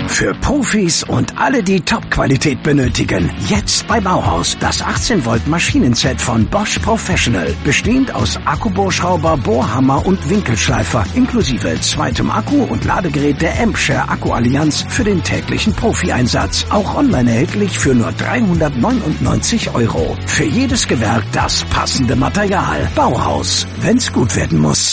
Für Profis und alle, die Top-Qualität benötigen. Jetzt bei Bauhaus. Das 18-Volt Maschinenset von Bosch Professional. Bestehend aus Akkubohrschrauber, Bohrhammer und Winkelschleifer. Inklusive zweitem Akku und Ladegerät der Ampshare Akkuallianz für den täglichen Profi-Einsatz. Auch online erhältlich für nur 399 €. Für jedes Gewerk das passende Material. Bauhaus. Wenn's gut werden muss.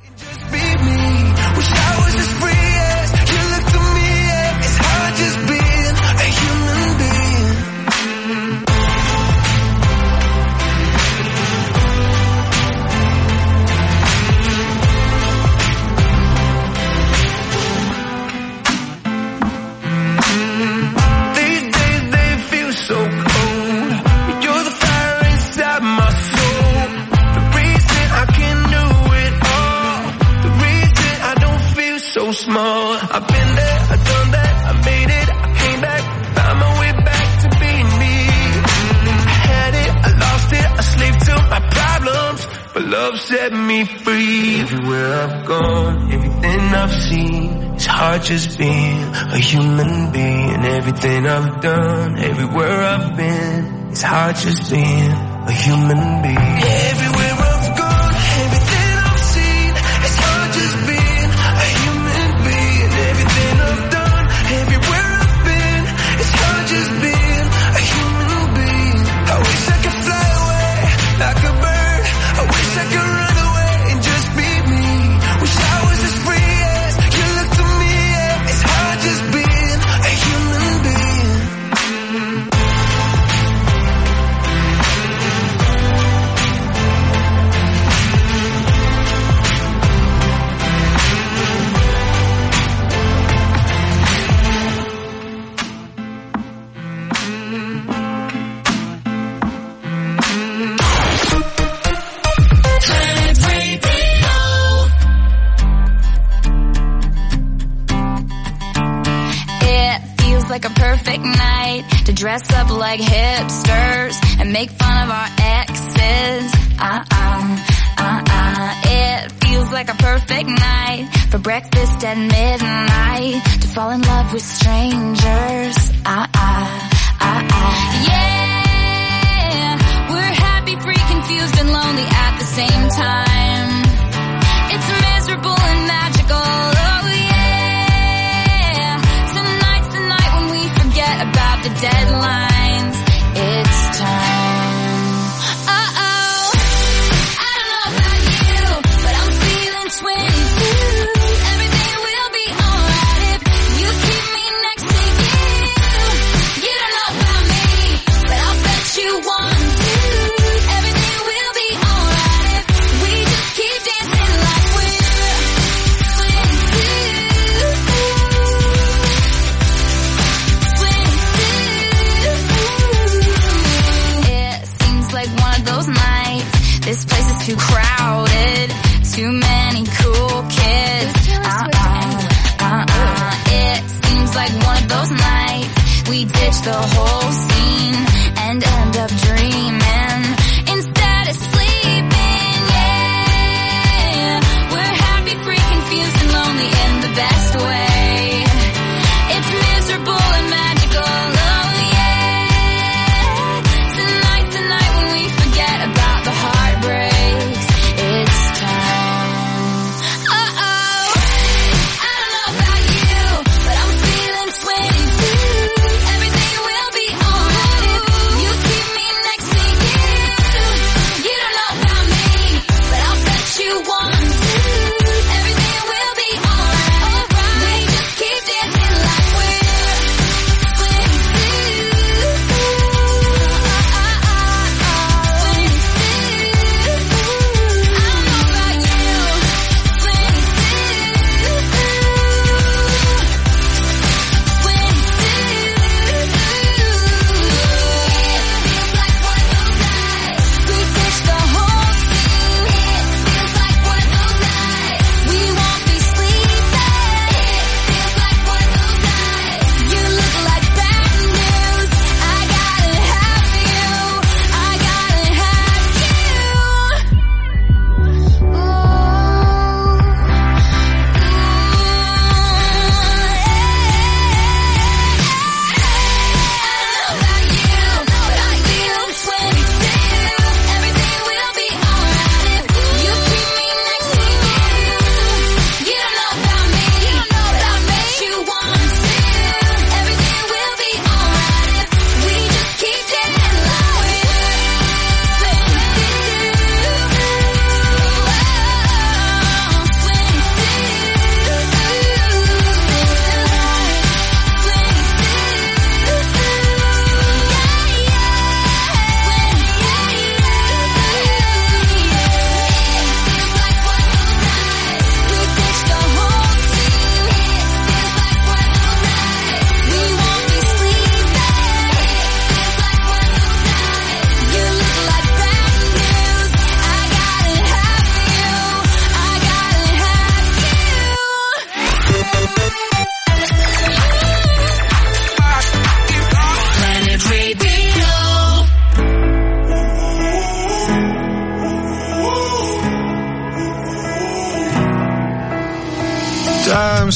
Small. I've been there, I've done that, I made it, I came back, found my way back to being me. I had it, I lost it, I slaved to my problems, but love set me free. Everywhere I've gone, everything I've seen, it's hard just being a human being. Everything I've done, everywhere I've been, it's hard just being a human being. Everywhere I've gone, everything I've seen, it's hard just being a human being. Everything I've done, everywhere I've been, it's hard just being a human being. I wish I could fly away like a bird. I wish I could run away and just be me. Wish I was as free as you look to me. Yeah. It's hard just being a human being. Like a perfect night to dress up like hipsters and make fun of our exes. It feels like a perfect night for breakfast at midnight to fall in love with strangers. Yeah, we're happy, free, confused, and lonely at the same time. It's miserable and magical. About the deadlines, it's time. Uh-oh, I don't know about you, but I'm feeling 22. Everything will be alright if you keep me next to you. You don't know about me, but I'll bet you want to. Everything will be alright if we just keep dancing like we're 22. This place is too crowded, too many cool kids. It seems like one of those nights we ditch the whole scene and end up dreaming instead of sleeping. Yeah, we're happy, free, confused, and lonely in the best way. It's miserable and magical. Oh yeah, tonight's the night when we forget about the heartbreaks. It's time. Uh-oh, I don't know about you, but I'm feeling 22. Everything will be alright if you keep me next to you.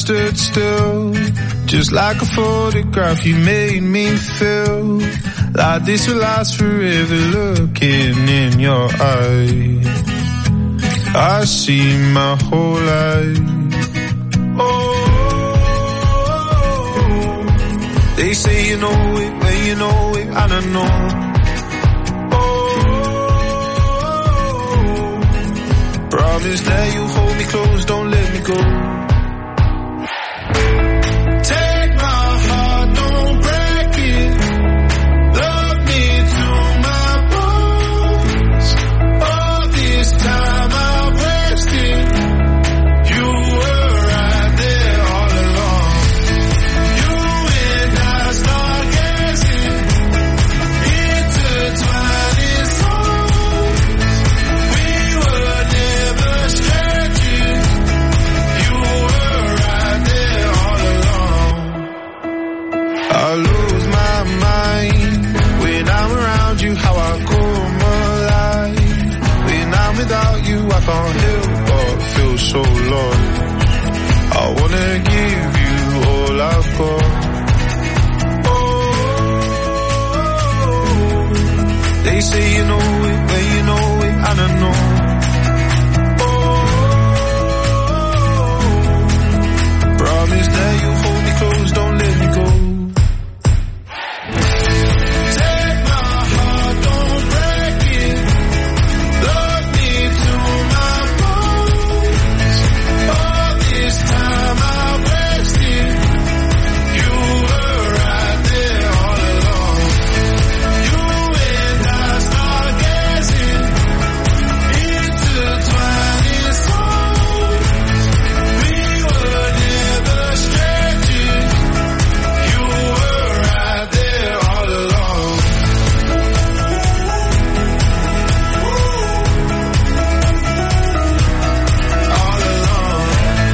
stood still, just like a photograph. You made me feel like this will last forever. Looking in your eyes, I see my whole life. Oh, they say you know it when you know it, I don't know. Promise that you hold me close, don't let me go. Take my heart, don't break it. Love me to my bones. All this time I've wasted. You were right there all along. You and I start gazing, intertwining souls. We were never strangers. You were right there all along. I lose my mind when I'm around you, how I come alive. When I'm without you, I can't help but feel so lost. I wanna give you all I've got. Oh, they say you know it when you know it, I don't know. Promise that you hold me close, don't let me go. Take my heart, don't break it. Love me to my bones. All this time I wasted. You were right there all along. You and I start gazing, intertwining souls. We were never strangers. You were right there all along. All along.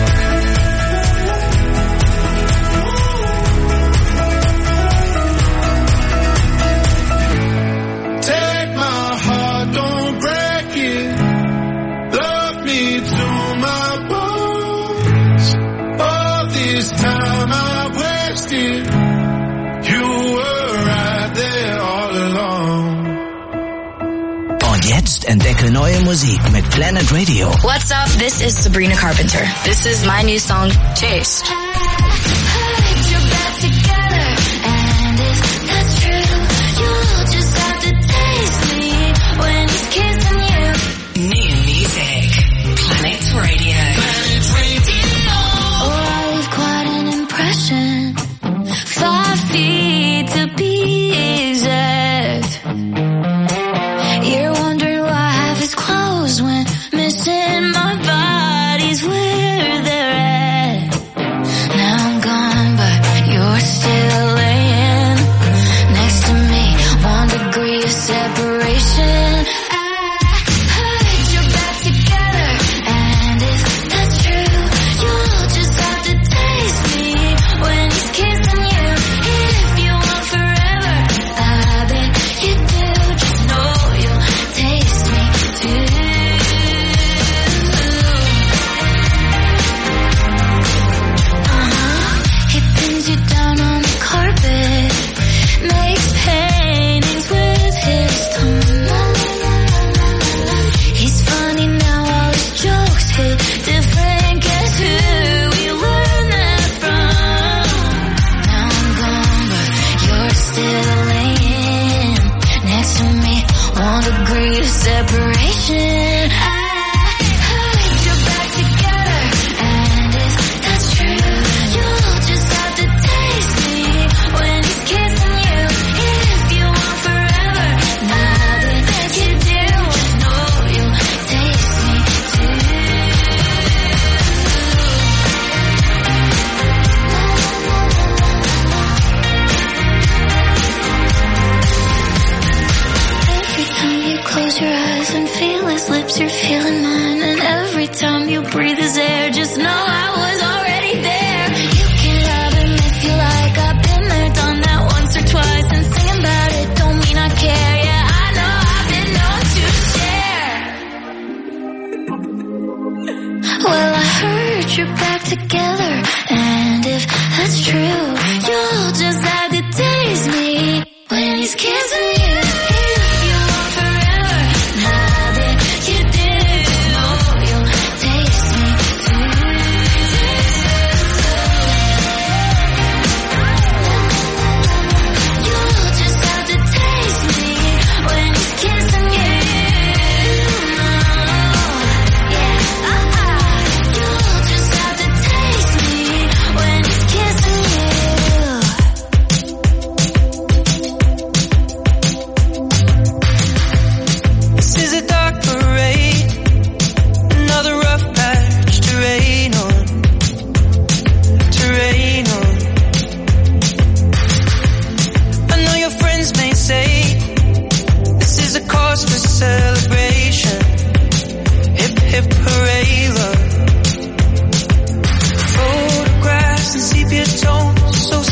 Take my heart, don't break it. Love me to my bones. All this time I've wasted. You were right there all along. Und jetzt entdecke neue Musik mit Planet Radio. What's up? This is Sabrina Carpenter. This is my new song, Chase. New music. Planet Radio. Oh, I leave quite an impression. 5 feet to be exact. You're wondering why half is closed when missing my body's where they're at. Now I'm gone, but you're still laying next to me. 1 degree of separation. I put you back together, and if that's true, you'll just have to taste me when he's kissing you. If you want forever, I bet you do. Just know you'll taste me too. He pins you down on the carpet, makes paintings with his tongue. He's funny now, all his jokes hit different. Guess who we learned that from? Now I'm gone, but you're still laying next to me. 1 degree of separation. I put you back together, and if that's true, you'll just have to taste me when he's kissing you. If you want forever, I bet you do. Just know you'll taste me too. Every time you close your eyes and feel his lips, you're feeling mine. And every time you breathe his air, just know I was already there. You can love him if you like. I've been there, done that once or twice. And singing about it don't mean I care. Yeah, I know I've been known to share. Well, I heard you're back together, and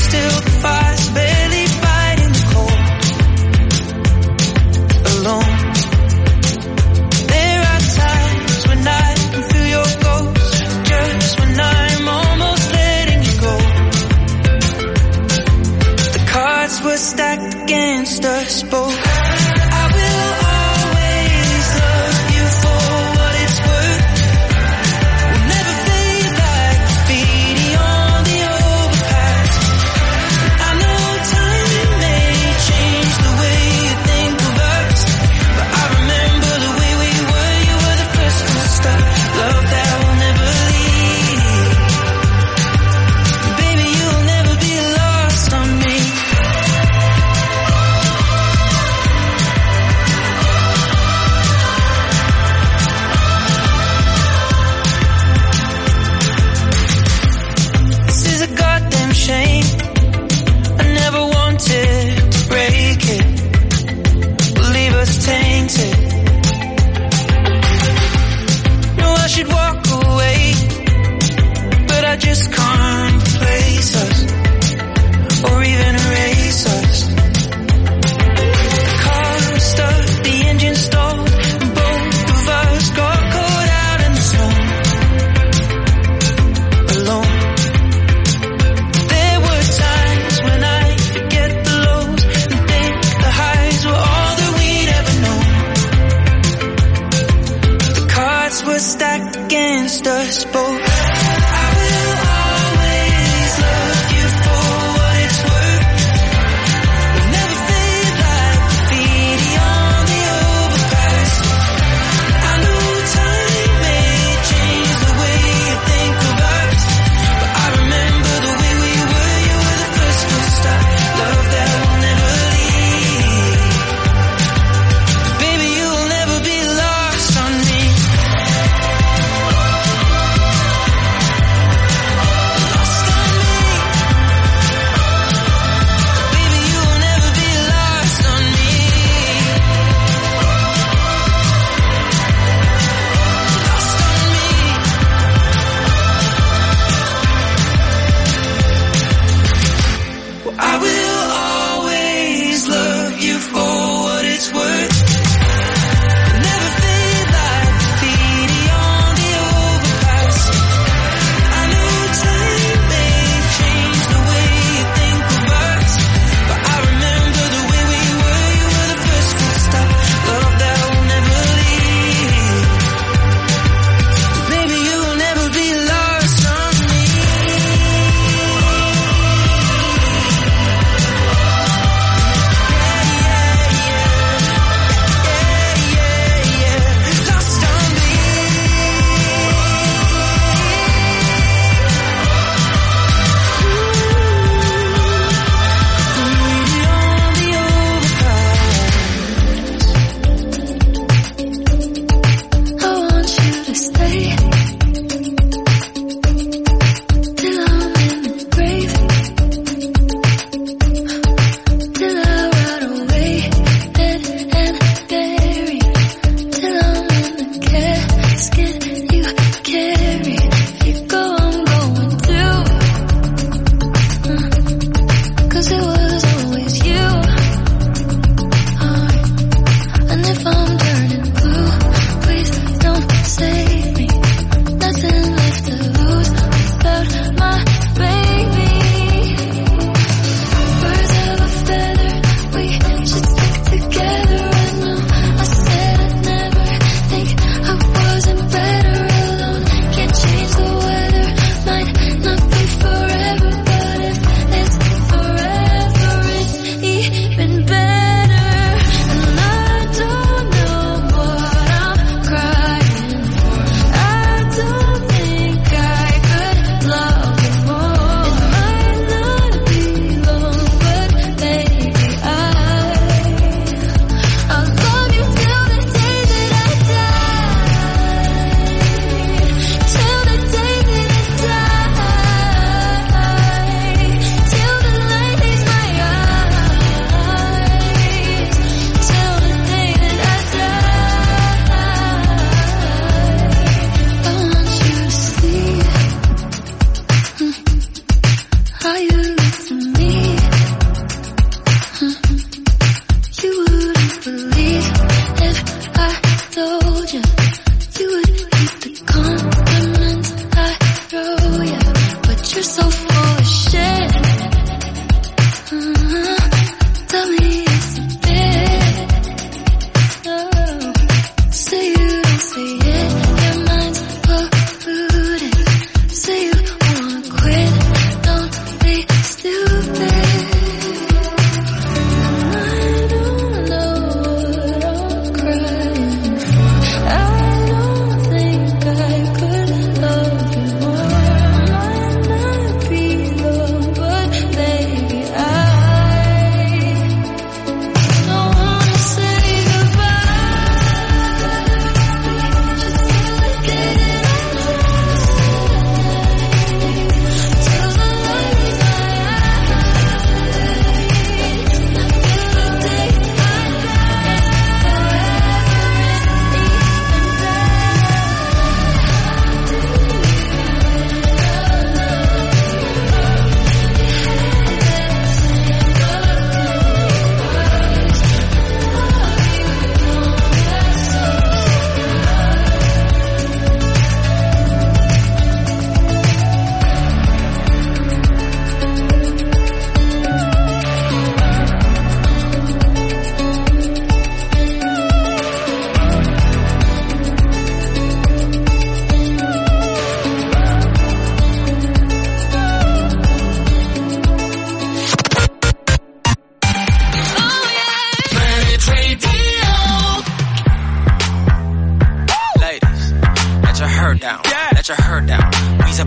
still the fire's barely fighting the cold. Alone. There are times when I can feel your ghost, just when I'm almost letting you go. The cards were stacked against us both. I will always love you for what it's worth. We'll never fade like graffiti on the overpass. I know time may change the way you think of us, but I remember the way we were. You were the first to start. Love that will never leave. Baby, you'll never be lost on me.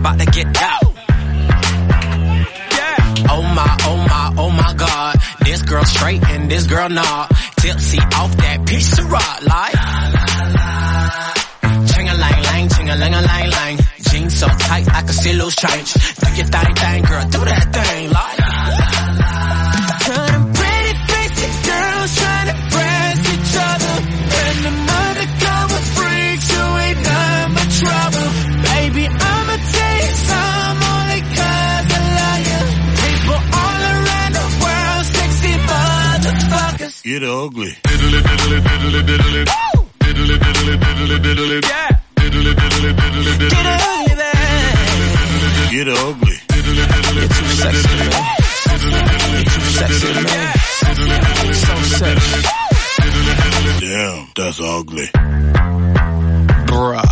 about to get out. Oh my God. This girl straight and this girl not. Tipsy off that piece of rock like. Ching-a-lang-lang, ching-a-lang-a-lang-lang. Jeans so tight I can see loose change. Do your thing, girl, do that thing like. Turn pretty basic girls trying to press each other. And the undercover freaks who ain't none but trouble. Baby, I'ma tell you some only 'cause I love you. People all around the world, sexy motherfuckers. Get ugly. Yeah. Get ugly there. Get ugly. You're too sexy to me. You're too sexy to me. So sexy. Damn, that's ugly. Bruh.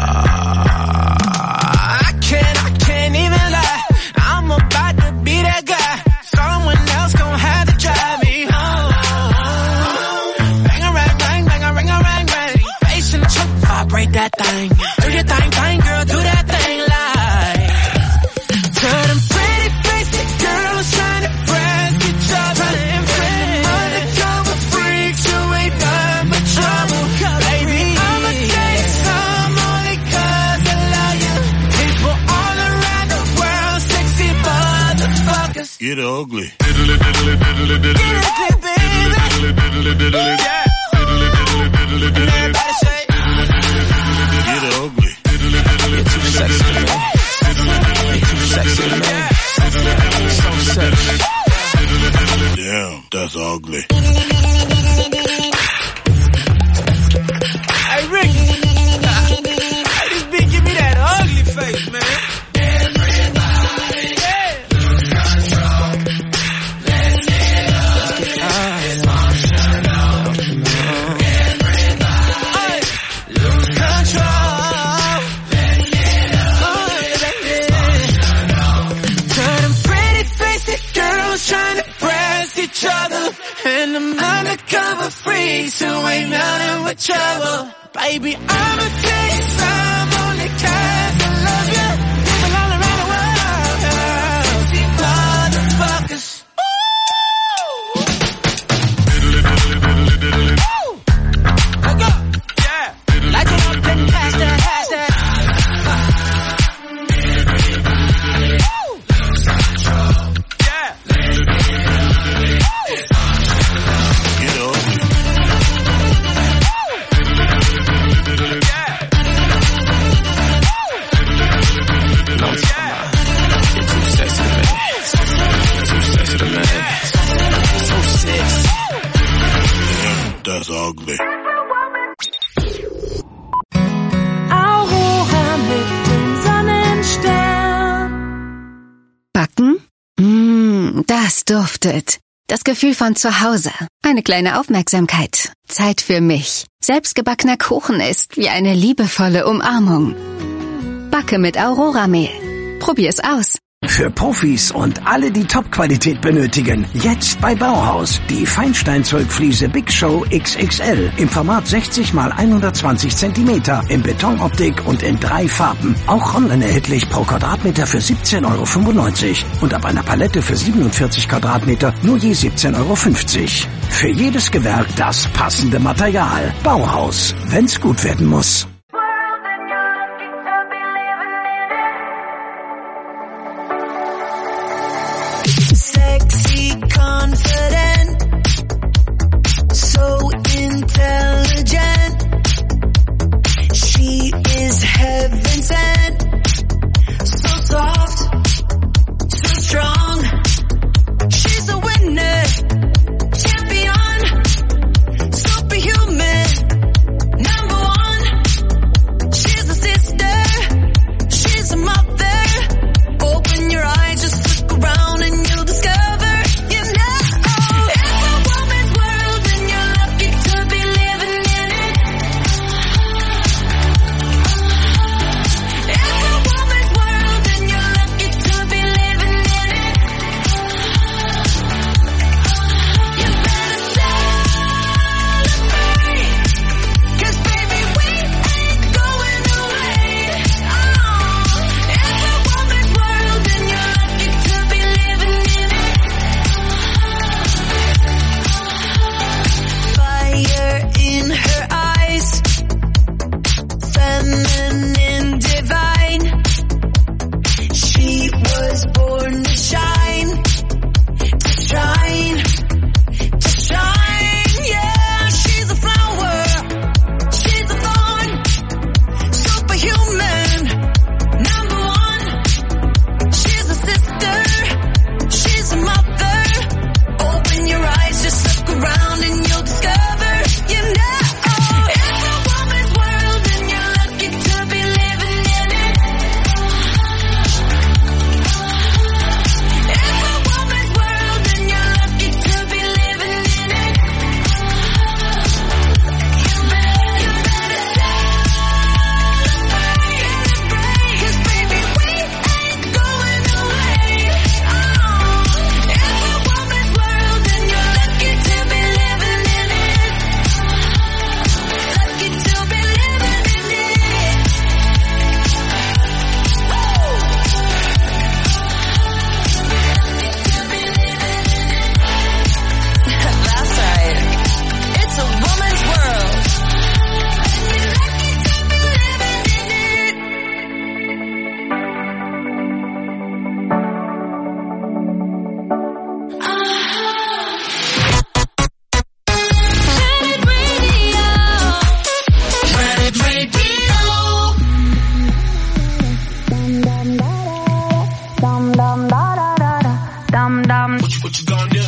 I can't even lie. I'm about to be that guy. Someone else gon' have to drive me home. Bang-a-rang, bang, bang-a-ring-a-rang, bang. Bass in the truck, vibrate that thing. Do your thing, girl, do that thing like. Turn them pretty basic girls trying to press each other. Undercover freaks who ain't none but trouble. Baby, I'ma tell you some only 'cause I love you. People all around the world, sexy motherfuckers. Get ugly. Get ugly, baby. Yeah. And everybody say, Get ugly. you're too sexy to me. You're too sexy to me. So sexy. Damn, that's ugly. Hey, Rick. Hey, this bitch give me that ugly face, man. Trying to press each other, and I'm undercover freaks who ain't nothing but trouble. Baby, I'ma tell you some only 'cause I love you. People all around the world, see motherfuckers. Ooh. Let go. Yeah. Like it up and past that. That's ugly. Aurora mit dem Sonnenstern. Backen? Das duftet. Das Gefühl von zu Hause. Eine kleine Aufmerksamkeit. Zeit für mich. Selbstgebackener Kuchen ist wie eine liebevolle Umarmung. Backe mit Aurora-Mehl. Probier's aus. Für Profis und alle, die Top-Qualität benötigen. Jetzt bei Bauhaus. Die Feinsteinzeugfliese Big Show XXL im Format 60 x 120 cm in Betonoptik und in 3 Farben. Auch online erhältlich pro Quadratmeter für 17,95 € und ab einer Palette für 47 Quadratmeter nur je 17,50 €. Für jedes Gewerk das passende Material. Bauhaus, wenn's gut werden muss. Sexy, confident, so intelligent. She is heaven sent, so soft, so strong. She's a winner, champion, superhuman, number one. She's a sister, she's a mother. Open your eyes, just look around and you'll discover, you know.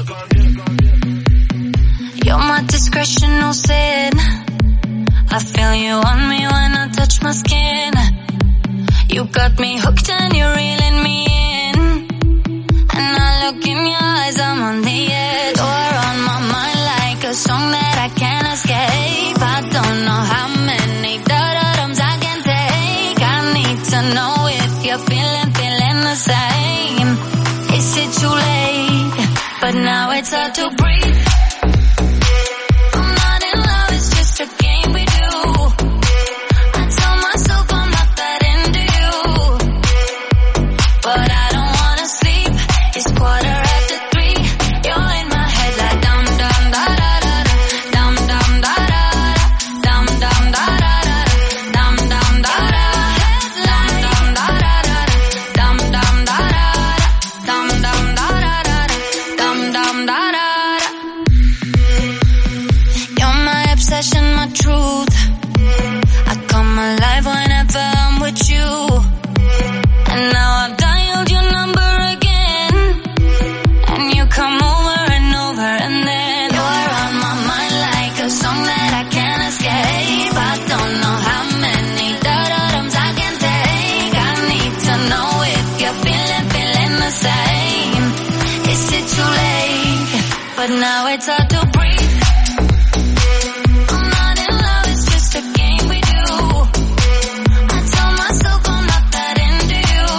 You're my discretion, no sin. I feel you on me when I touch my skin. You got me hooked and you're reeling me in. And I look in your eyes, I'm on the edge. You're on my mind like a song that I can't escape. I don't know how many da-da-dums I can take. I need to know if you're feeling the same. Is it too late? But now it's hard to breathe. I'm not in love, it's just a game we do. I tell myself I'm not that into you, but I don't wanna sleep. It's 3:15. You're in my head like dum dum da da da da, dum dum da da da, dum dum da da da, dum dum da da, dum dum da da da, dum dum da da, dum dum da da da, dum dum da da. You're my obsession, my truth. I come alive whenever I'm with you. And now I've dialed your number again, and you come over and over, and then you're on my mind like a song that I can't escape. I don't know how many da-da-dums I can take. I need to know if you're feeling the same. Is it too late? But now it's hard to breathe. I'm not in love, it's just a game we do. I tell myself I'm not that into you,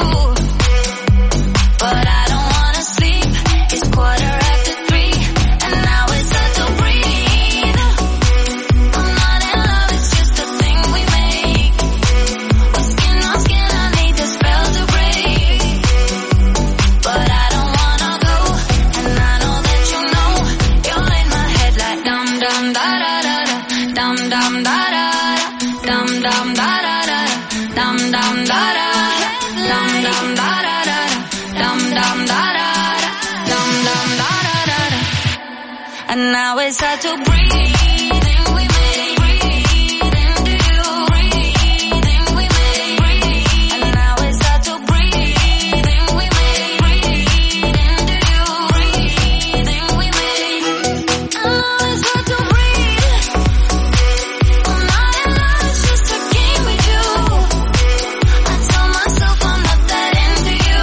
but I don't wanna sleep. It's 3:15, and now it's hard to breathe. I'm not in love, it's just a thing we make. With skin on skin, I need the spell to break. But I don't wanna go, and I know that you know. You're in my head like dum dum da da da da, dum dum da da da, dum dum da da da, dum dum da da, dum dum da da da, dum dum da da da, dum dum da da da. And now it's hard to breathe. We make breathe into you. Breathing we make. And now it's hard to breathe. We make breathe into you. Breathing we make. And now it's hard to breathe. I'm not in love, it's just a game we do. I tell myself I'm not that into you,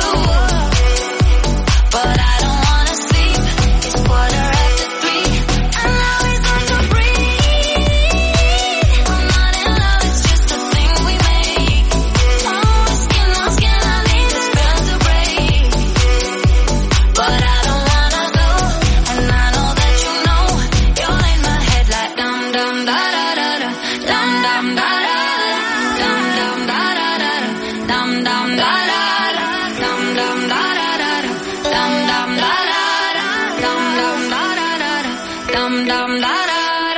but I don't wanna sleep. It's 3:15, and now it's hard to breathe. I'm not in love, it's just a thing we make. Oh, skin on skin, I need the spell to break. But I don't wanna go, and I know that you know. You're in my head like dum dum da da da da, dum dum da da da, dum dum da da da, dum dum da da da, dum dum da da da, dum dum da da da, dum dum da da da, dum dum da da da.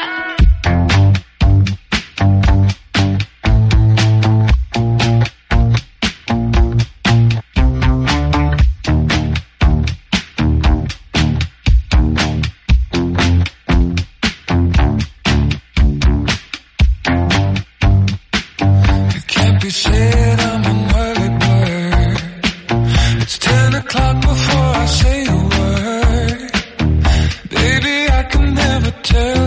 It can't be said I'm an early bird. It's 10 o'clock before I say a word. Baby, I can never tell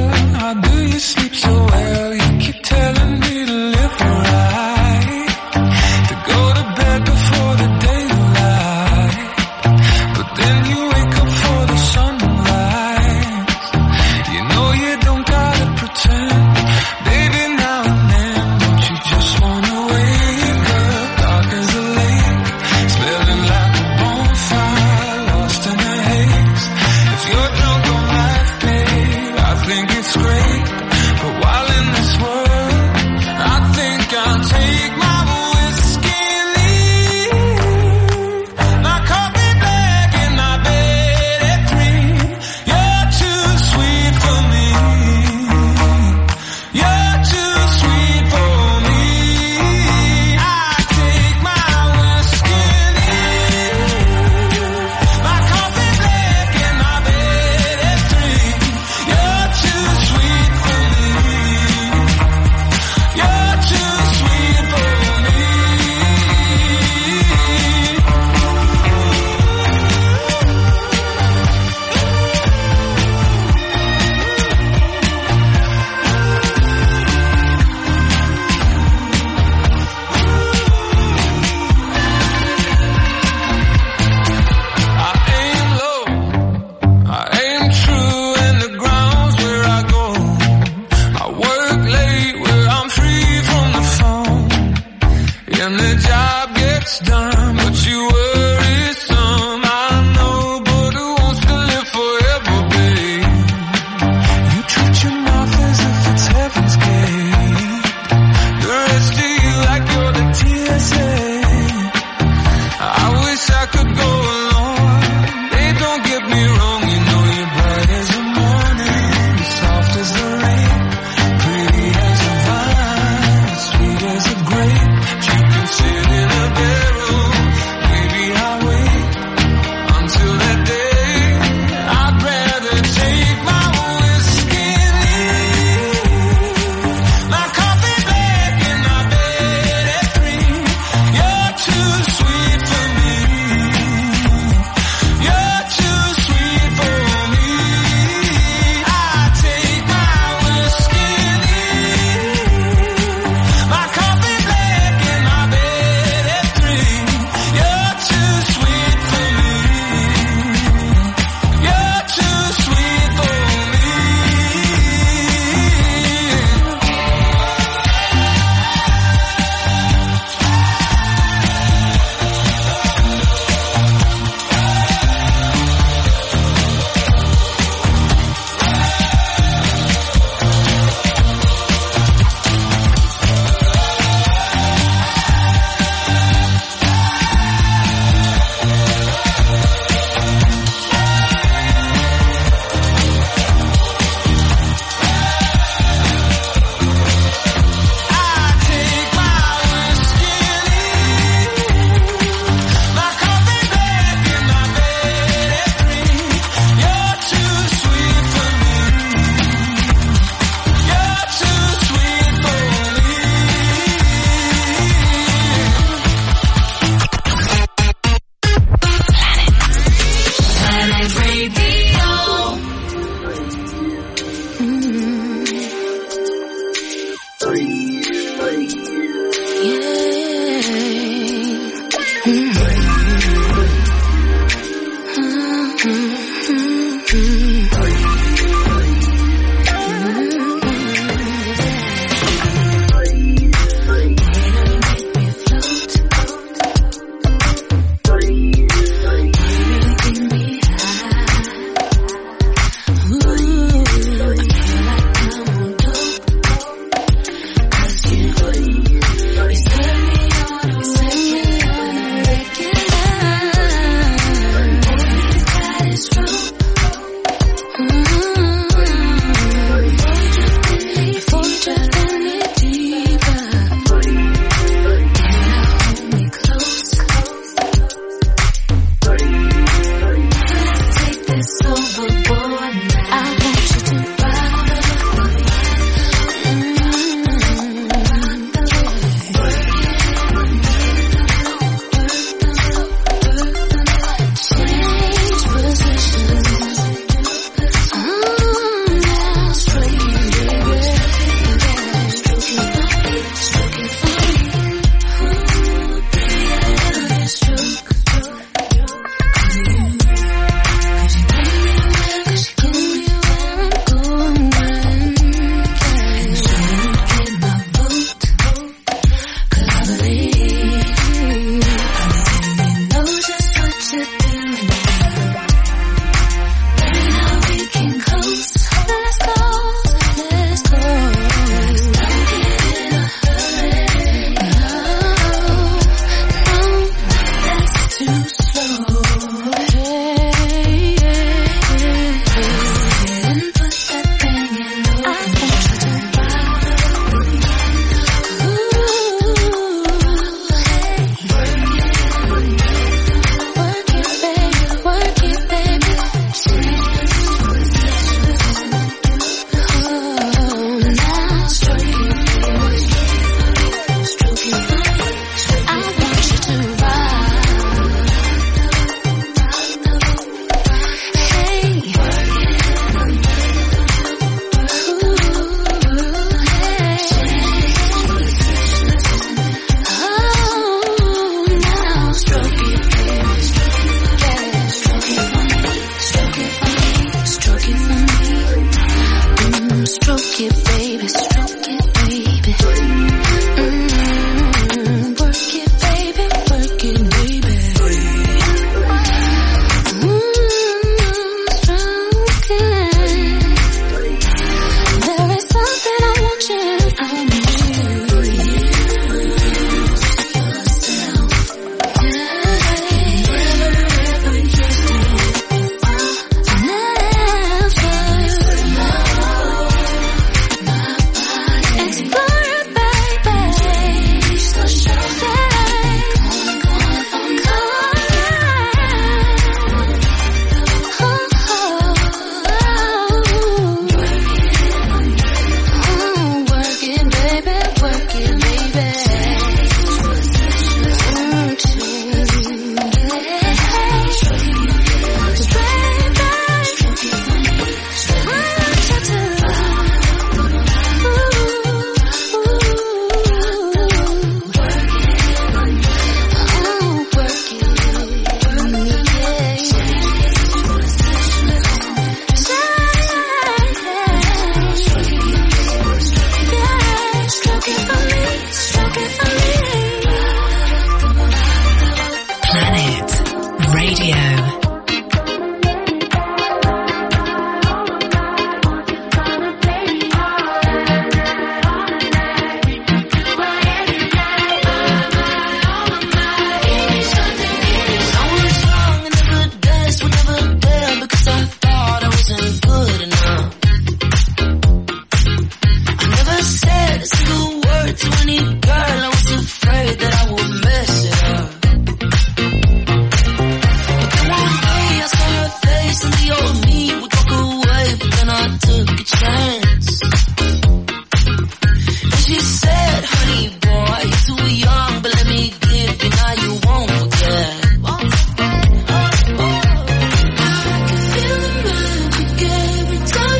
Time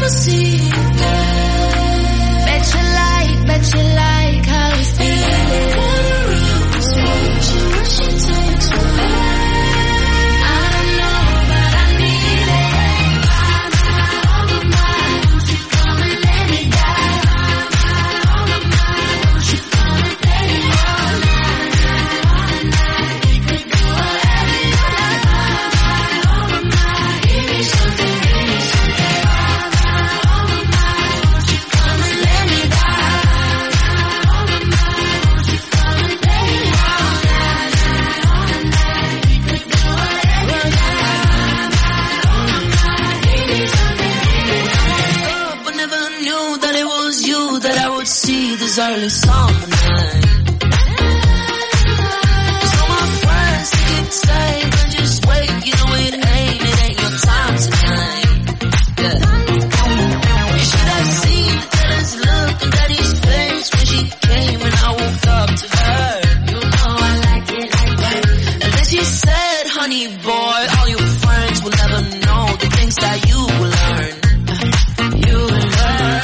see you there. Bet you like how we feel it. What she takes from me. I don't know, but I need it. Oh my, won't you come and let me die? Oh my, won't you come and play me all night? We could do whatever you like. Oh my, give me something, give me something. Oh my, won't you come and let me die? Oh my, won't you come and play me all night? We could do whatever you like. Give me something, give me something. But never knew that it was you that I would see this early summer night. So my friends keep saying, but just wait, you know it ain't your time tonight. Yeah. You should have seen the jealous look on Daddy's face when she came and I woke up to her. You know I like it like that. And then she said, honey boy, all your friends will never know the things that you will learn. You will learn.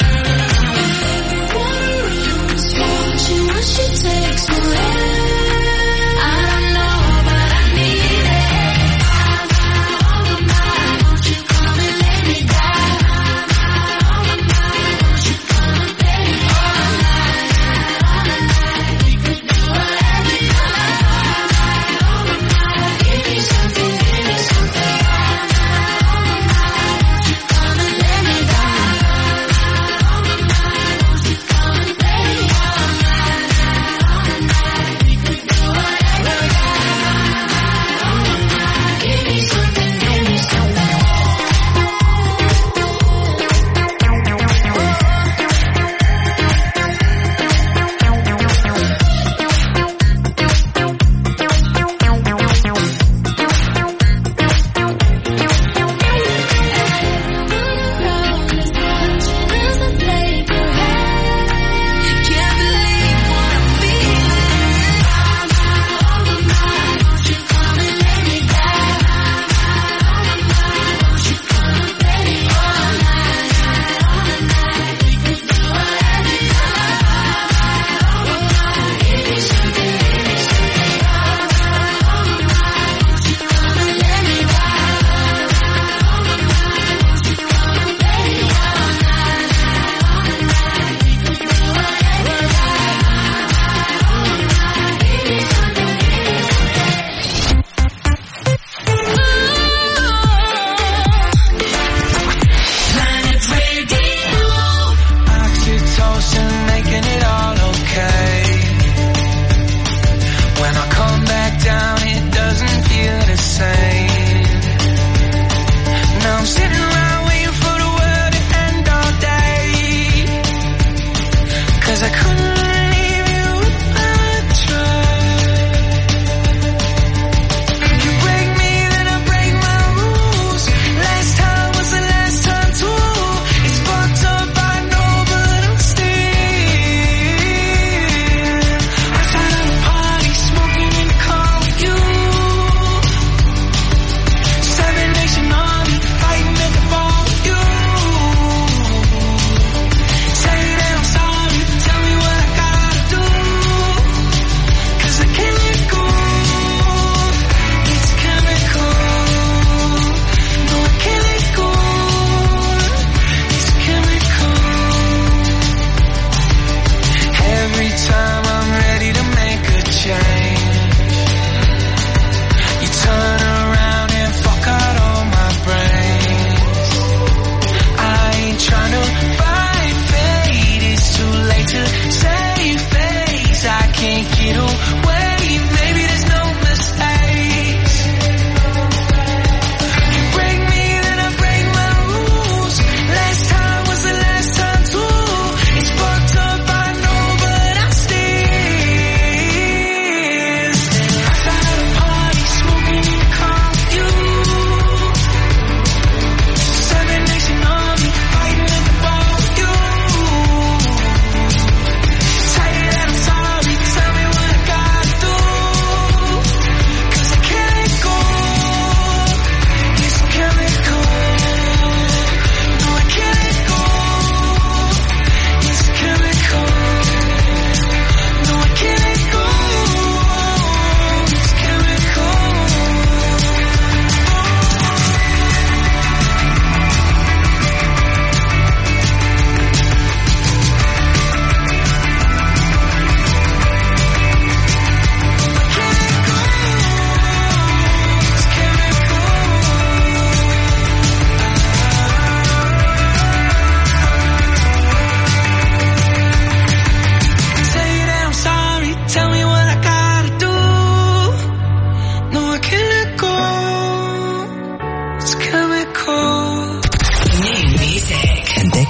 What she takes away. I don't know, but I need it.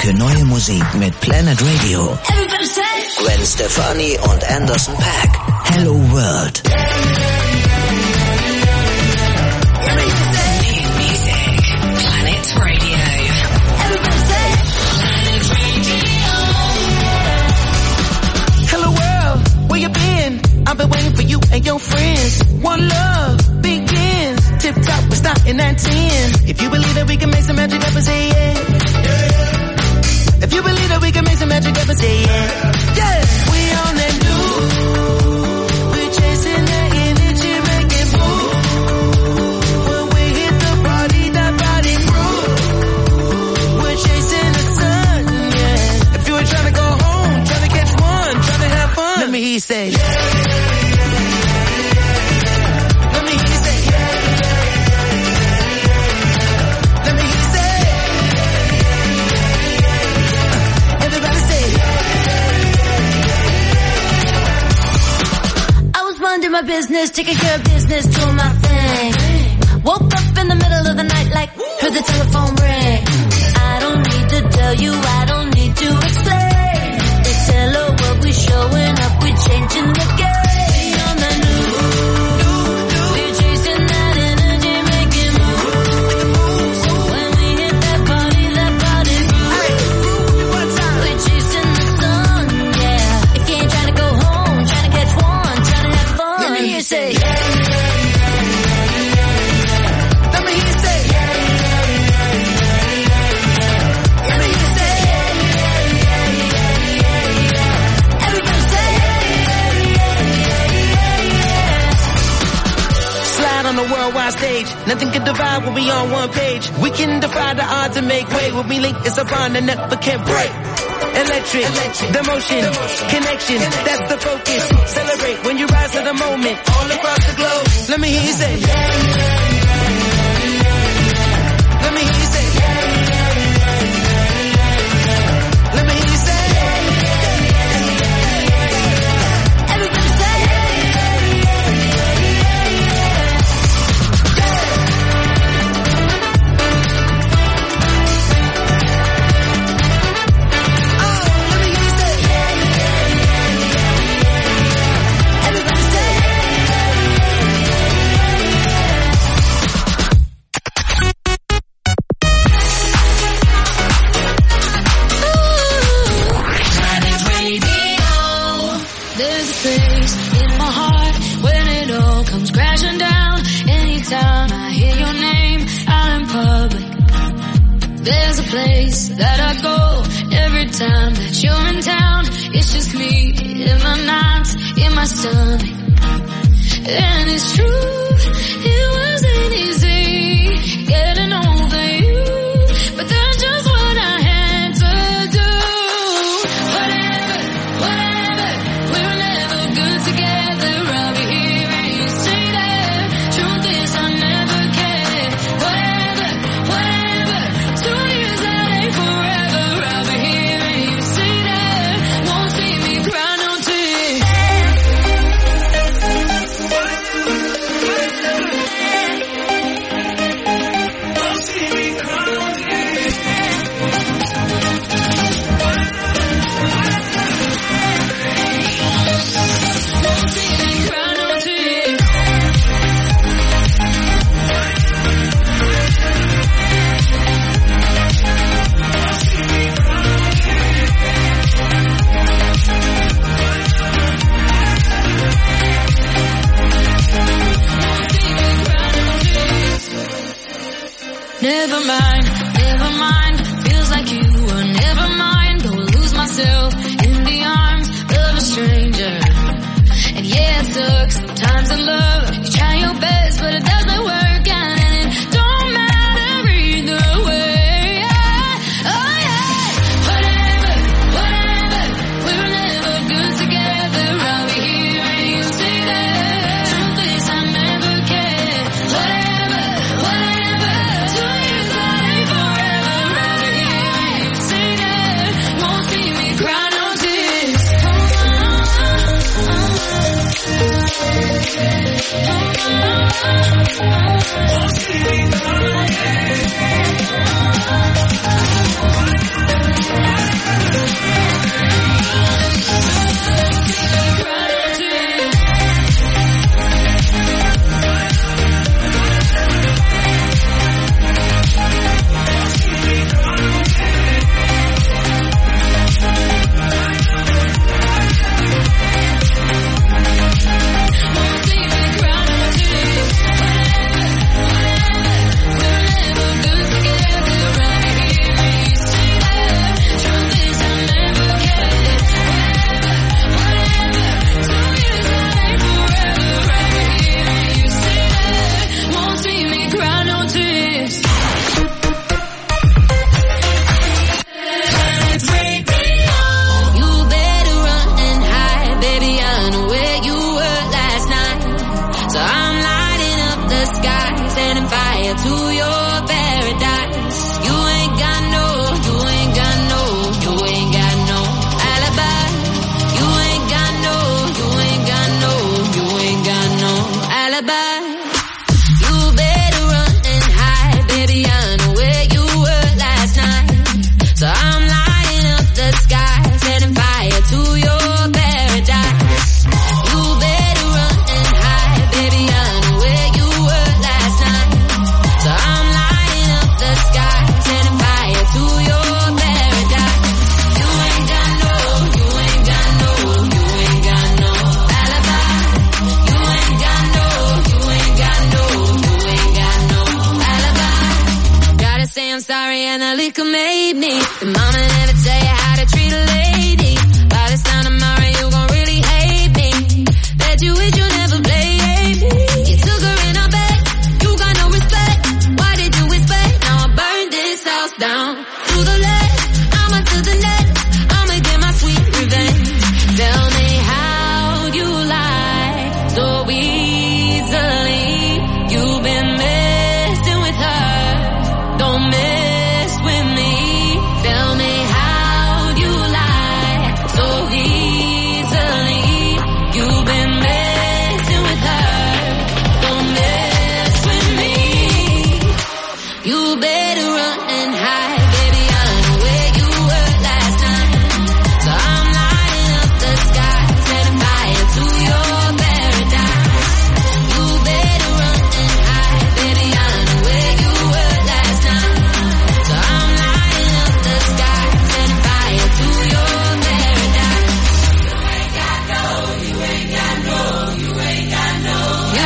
für neue Musik mit Planet Radio. Gwen Stefani und Anderson .Paak. Hello World. I've been waiting for you and your friends. One love begins. Tip top, we're starting at 10. If you believe that we can make some magic happen, say yeah. If you believe that we can make some magic happen, say yeah. Yeah, we on that new. We're chasing that energy, making move. When we hit the party, that body groove. We're chasing the sun, yeah. If you were trying to go home, trying to catch one, trying to have fun, let me hear you say yeah. My business, taking care of business, doing my thing. Woke up in the middle of the night like, heard the telephone ring. I don't need to tell you, I don't need to explain. They tell her what we showing up, we changing the game. On the new, we're chasing that energy, making moves. When we hit that body moves. We're chasing the sun, yeah. Again, trying to go home, trying to catch one, trying to have fun. Let me hear you say yeah. Let me hear you say yeah. Let me hear you say yeah. Everybody say yeah. Slide on the worldwide stage. Nothing can divide when we on one page. We can defy the odds and make way. When we link, it's a bond that never can break. Electric, the motion, connection, that's the focus. Celebrate when you rise to the moment, all across the globe. Let me hear you say, yeah. Let me hear you say, yeah. Let me hear you say, everybody say place that I go every time that you're in town. It's just me in my nights, in my stomach. And it's true, it wasn't easy getting over you, but that's just what I had to do. Whatever, we were never good together. I'll be here and you say that. Truth is I never cared. Whatever, 2 years that ain't forever. I'll be here and you say that. Won't see me cry no tears. Won't Did mama never tell you how to treat a lady? By this time tomorrow you gon' really hate me. Bet you wish you never played me. You took her in her bed, you got no respect. Why did you expect? Now I burned this house down. To the left, I'm onto the net. I'ma get my sweet revenge. Tell me how you lie so easily. You've been messing with her. Don't mess with me. Tell me how you lie so easily. You've been messing with her. Don't mess with me. You better run and hide, baby. I know where you were last night. So I'm lighting up the sky, setting fire to your paradise. You better run and hide, baby. I know where you were last night. So I'm lighting up the sky, setting fire to your paradise. You ain't got no alibi. You ain't got no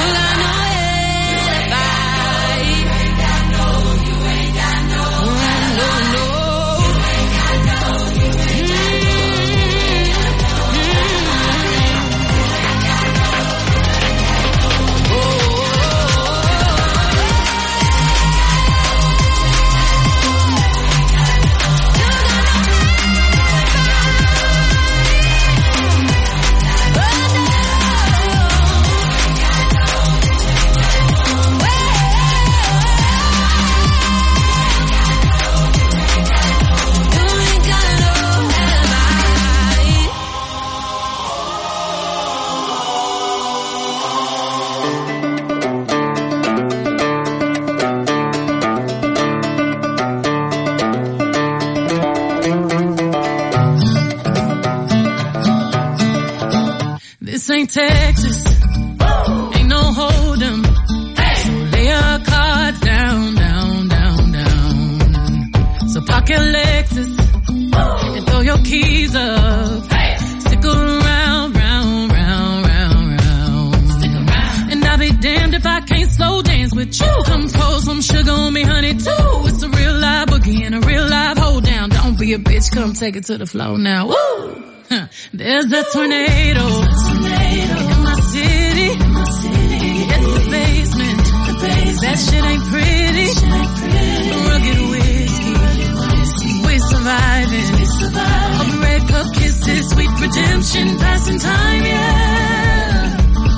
This ain't Texas, ain't no hold'em. So lay your cards down, down, down, down. So park your Lexus and throw your keys up. Stick around, round, round, round, round. Stick around. And I'll be damned if I can't slow dance with you. Come pour some sugar on me, honey, too. It's a real live boogie and a real live hold down. Don't be a bitch, come take it to the floor now. Woo! There's a tornado in my city. It's the basement. That shit ain't pretty. Rugged whiskey. We're surviving. All the red cup kisses, sweet redemption, passing time, yeah.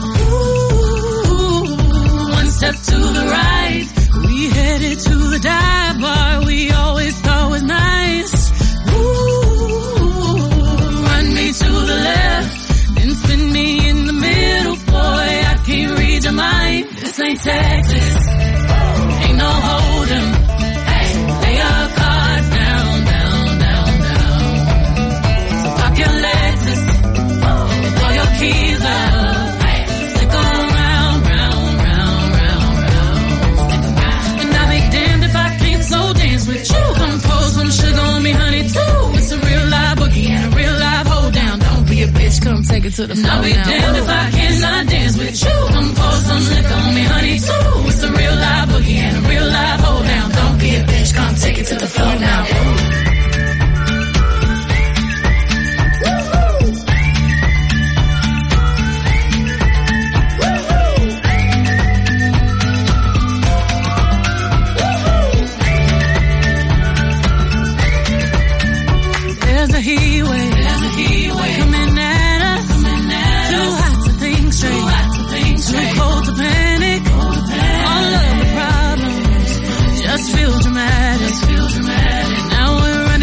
Ooh, one step to the right. We headed to the dive bar we always thought was nice. To the left, then spin me in the middle, boy, I can't read your mind. This ain't Texas, ain't no hold'em. Lay your cards down, down, down, down. So park your Lexus and throw your keys up. Stick around, round, round, round, round. And I'll be damned if I can't slow dance with you. Come pour some sugar on me, honey, too. It's a real live boogie and a real live hold down. Don't be a bitch, come take it to the floor. I'll be damned if I cannot dance with you. Come pour some liquor on me, honey, too. It's a real live boogie and a real live hold down. Don't be a bitch, come take it to the floor now. There's a heat wave coming at us. Too hot to think straight, too cold to panic. All of the problems just feel dramatic. Now we're running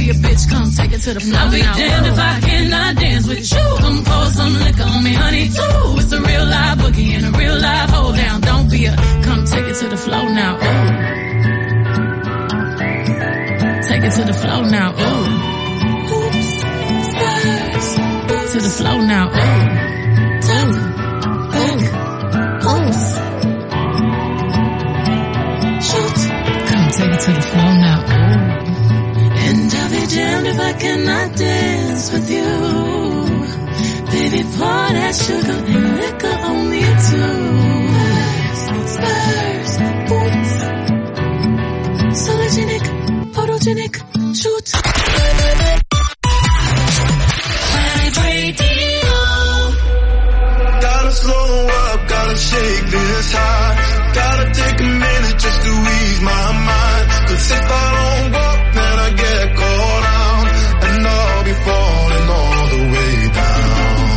be a bitch, come take it to the floor. I'll be damned if I cannot dance with you. Come pour some liquor on me, honey, too. It's a real live boogie and a real live hold down. Don't be a, come take it to the floor now, oh. Take it to the floor now, oh. Oops, stars. To the floor now, oh. Take it to the floor now, oh. And I'll be damned if I cannot dance with you. Baby, pour that sugar and liquor on me too. Spurs, boots, sologenic, photogenic, shoot. Planet Radio. Gotta slow up, gotta shake this high. Gotta take a minute just to ease my mind. 'Cause if I don't walk, then I get caught out, and I'll be falling all the way down.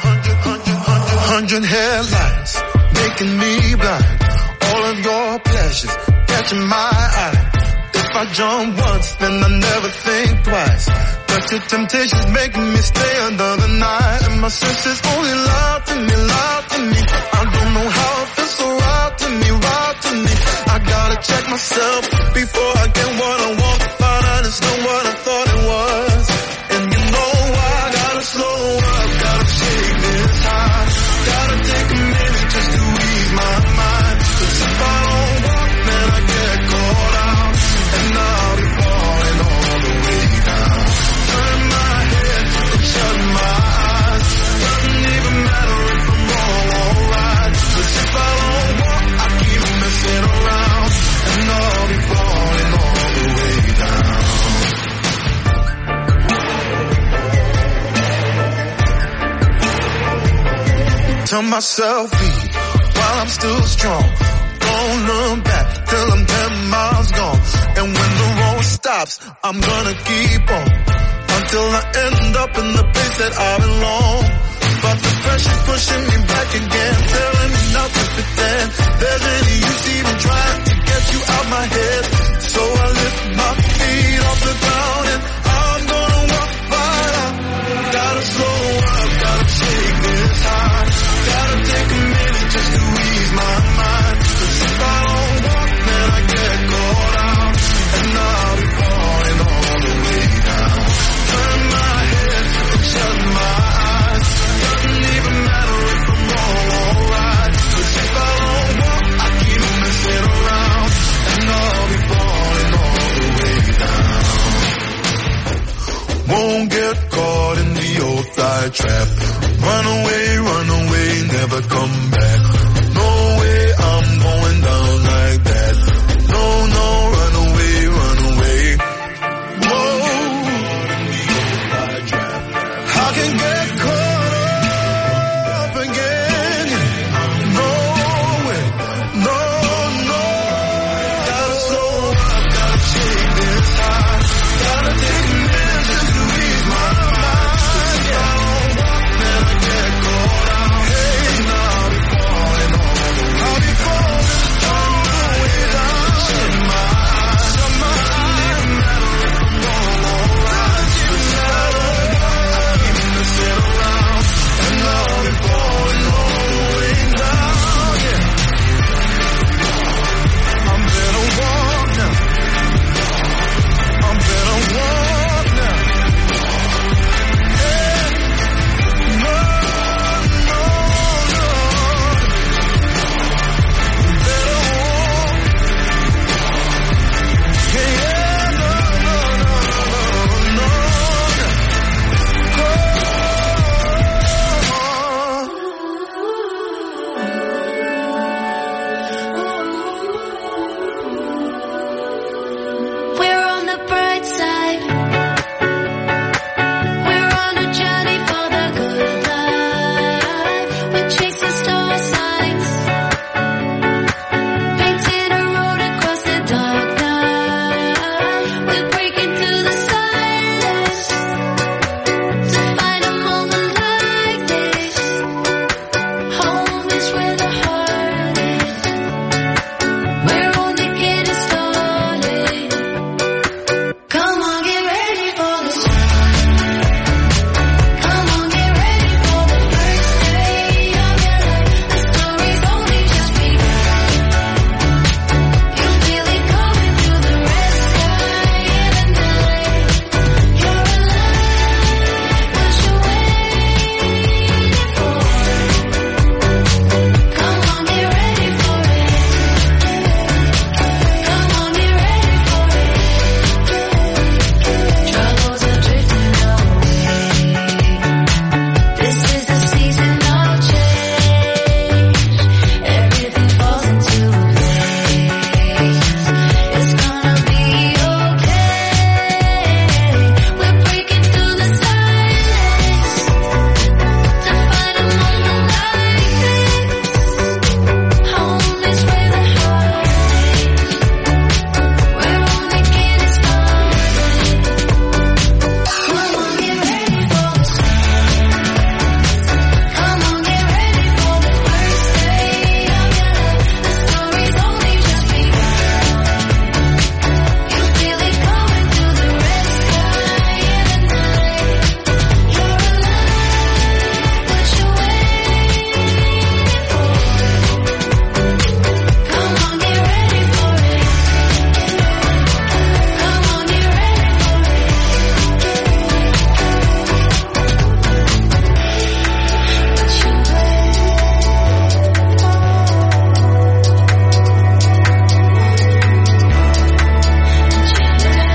100 headlights making me blind. All of your pleasures catching my eye. If I jump once, then I never think twice. But your temptation's making me stay another night, and my senses only lie to me, lie to me. I don't know how it feels so right to me, right to me. I gotta check myself before I get what I want. Find out it's not what I thought it was. And you know why? Gotta slow up, gotta shake this high. Gotta take a minute just to ease my mind. 'Cause if I don't walk, then I get caught out, and I'll be falling all the way down. Turn my head and shut my eyes. Doesn't even matter if I'm wrong or right. 'Cause if I don't walk, I keep messing around, and I'll be falling all the way down. Tell myself leave while I'm still strong. Don't look back till I'm 10 miles gone. And when the road stops, I'm gonna keep on until I end up in the place that I belong. But the pressure's pushing me back again, telling me not to pretend there's any use even trying to get you out my head. So I lift my feet off the ground and I'm gonna walk right out. Gotta slow up, gotta shake this high. Gotta take a minute just to ease my mind. 'Cause if I don't walk, then I get caught out, and I'll be falling all the way down. Turn my head and shut my eyes. Doesn't even matter if I'm wrong or right. 'Cause if I don't walk, I keep messing around, and I'll be falling all the way down. Won't get caught in the old fly trap. Run away, never come back.